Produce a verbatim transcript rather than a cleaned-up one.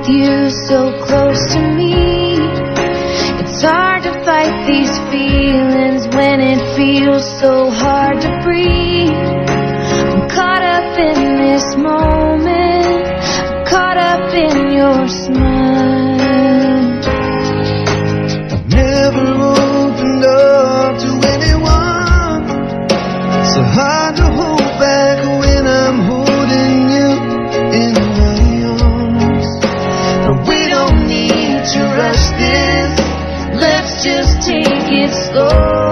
you so close to me. It's hard to fight these feelings when it feels so hard to breathe. I'm caught up in this moment, I'm caught up in your smile. I've never opened up to anyone, so hard to hold back when I'm holding you in my arms. But we don't need to rush this, let's just take it slow.